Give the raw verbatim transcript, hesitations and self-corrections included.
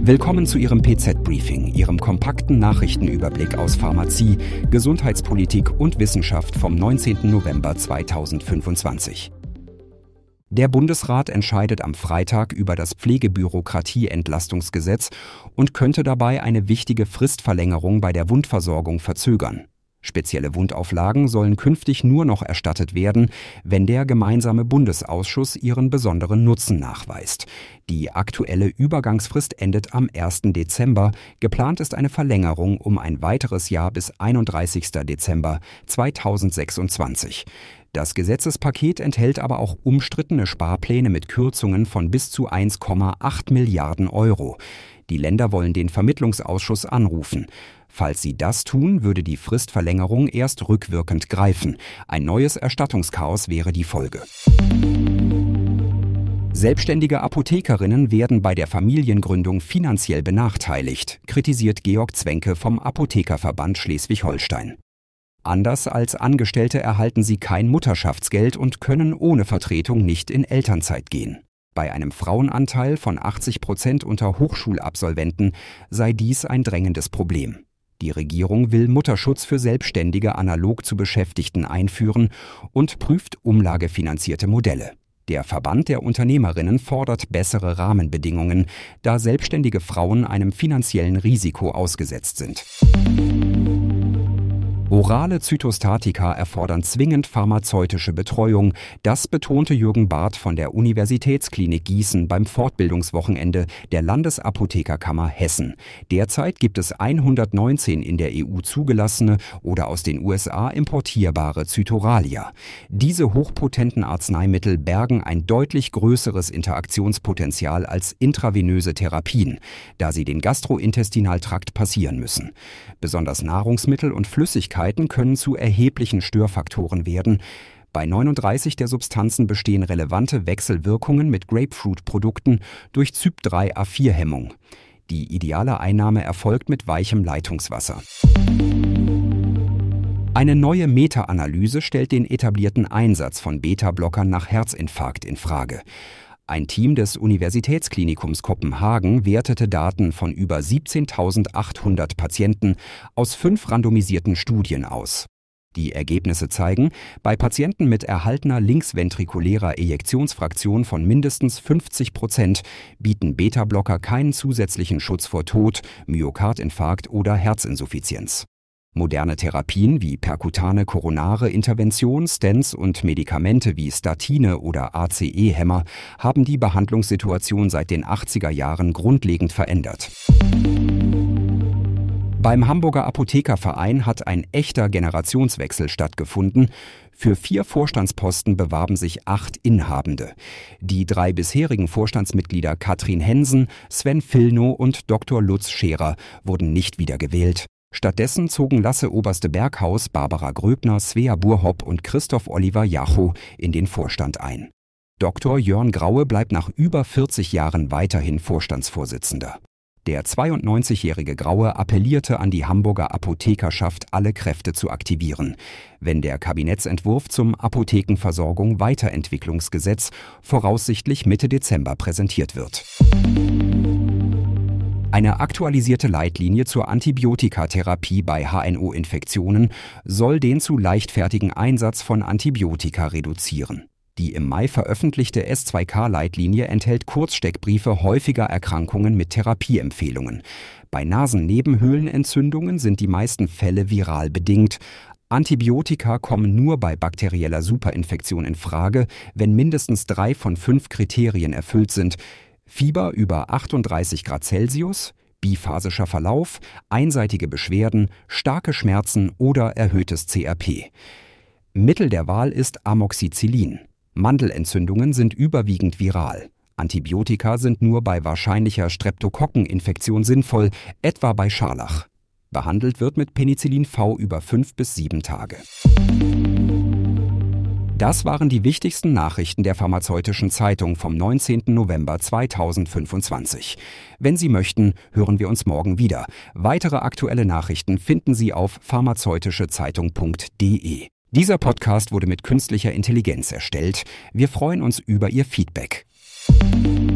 Willkommen zu Ihrem P Z-Briefing, Ihrem kompakten Nachrichtenüberblick aus Pharmazie, Gesundheitspolitik und Wissenschaft vom neunzehnten November zweitausendfünfundzwanzig. Der Bundesrat entscheidet am Freitag über das Pflegebürokratie-Entlastungsgesetz und könnte dabei eine wichtige Fristverlängerung bei der Wundversorgung verzögern. Spezielle Wundauflagen sollen künftig nur noch erstattet werden, wenn der gemeinsame Bundesausschuss ihren besonderen Nutzen nachweist. Die aktuelle Übergangsfrist endet am ersten Dezember. Geplant ist eine Verlängerung um ein weiteres Jahr bis einunddreißigsten Dezember zweitausendsechsundzwanzig. Das Gesetzespaket enthält aber auch umstrittene Sparpläne mit Kürzungen von bis zu eins Komma acht Milliarden Euro. Die Länder wollen den Vermittlungsausschuss anrufen. Falls sie das tun, würde die Fristverlängerung erst rückwirkend greifen. Ein neues Erstattungschaos wäre die Folge. Selbstständige Apothekerinnen werden bei der Familiengründung finanziell benachteiligt, kritisiert Georg Zwenke vom Apothekerverband Schleswig-Holstein. Anders als Angestellte erhalten sie kein Mutterschaftsgeld und können ohne Vertretung nicht in Elternzeit gehen. Bei einem Frauenanteil von achtzig Prozent unter Hochschulabsolventen sei dies ein drängendes Problem. Die Regierung will Mutterschutz für Selbstständige analog zu Beschäftigten einführen und prüft umlagefinanzierte Modelle. Der Verband der Unternehmerinnen fordert bessere Rahmenbedingungen, da selbstständige Frauen einem finanziellen Risiko ausgesetzt sind. Orale Zytostatika erfordern zwingend pharmazeutische Betreuung. Das betonte Jürgen Barth von der Universitätsklinik Gießen beim Fortbildungswochenende der Landesapothekerkammer Hessen. Derzeit gibt es hundertneunzehn in der E U zugelassene oder aus den U S A importierbare Zytoralia. Diese hochpotenten Arzneimittel bergen ein deutlich größeres Interaktionspotenzial als intravenöse Therapien, da sie den Gastrointestinaltrakt passieren müssen. Besonders Nahrungsmittel und Flüssigkeiten können zu erheblichen Störfaktoren werden. Bei neununddreißig der Substanzen bestehen relevante Wechselwirkungen mit Grapefruit-Produkten durch Zyp drei A vier Hemmung. Die ideale Einnahme erfolgt mit weichem Leitungswasser. Eine neue Meta-Analyse stellt den etablierten Einsatz von Beta-Blockern nach Herzinfarkt in Frage. Ein Team des Universitätsklinikums Kopenhagen wertete Daten von über siebzehntausendachthundert Patienten aus fünf randomisierten Studien aus. Die Ergebnisse zeigen, bei Patienten mit erhaltener linksventrikulärer Ejektionsfraktion von mindestens fünfzig Prozent bieten Beta-Blocker keinen zusätzlichen Schutz vor Tod, Myokardinfarkt oder Herzinsuffizienz. Moderne Therapien wie perkutane koronare Intervention, Stents und Medikamente wie Statine oder A C E-Hämmer haben die Behandlungssituation seit den achtziger Jahren grundlegend verändert. Beim Hamburger Apothekerverein hat ein echter Generationswechsel stattgefunden. Für vier Vorstandsposten bewarben sich acht Inhabende. Die drei bisherigen Vorstandsmitglieder Katrin Hensen, Sven Filnow und Doktor Lutz Scherer wurden nicht wiedergewählt. Stattdessen zogen Lasse Oberste-Berghaus, Barbara Gröbner, Svea Burhopp und Christoph Oliver Jachow in den Vorstand ein. Doktor Jörn Graue bleibt nach über vierzig Jahren weiterhin Vorstandsvorsitzender. Der zweiundneunzigjährige Graue appellierte an die Hamburger Apothekerschaft, alle Kräfte zu aktivieren, wenn der Kabinettsentwurf zum Apothekenversorgung-Weiterentwicklungsgesetz voraussichtlich Mitte Dezember präsentiert wird. Eine aktualisierte Leitlinie zur Antibiotikatherapie bei H N O-Infektionen soll den zu leichtfertigen Einsatz von Antibiotika reduzieren. Die im Mai veröffentlichte S zwei K-Leitlinie enthält Kurzsteckbriefe häufiger Erkrankungen mit Therapieempfehlungen. Bei Nasennebenhöhlenentzündungen sind die meisten Fälle viral bedingt. Antibiotika kommen nur bei bakterieller Superinfektion in Frage, wenn mindestens drei von fünf Kriterien erfüllt sind. Fieber über achtunddreißig Grad Celsius, biphasischer Verlauf, einseitige Beschwerden, starke Schmerzen oder erhöhtes C R P. Mittel der Wahl ist Amoxicillin. Mandelentzündungen sind überwiegend viral. Antibiotika sind nur bei wahrscheinlicher Streptokokkeninfektion sinnvoll, etwa bei Scharlach. Behandelt wird mit Penicillin V über fünf bis sieben Tage. Das waren die wichtigsten Nachrichten der Pharmazeutischen Zeitung vom neunzehnten November zweitausendfünfundzwanzig. Wenn Sie möchten, hören wir uns morgen wieder. Weitere aktuelle Nachrichten finden Sie auf pharmazeutischezeitung punkt de. Dieser Podcast wurde mit künstlicher Intelligenz erstellt. Wir freuen uns über Ihr Feedback.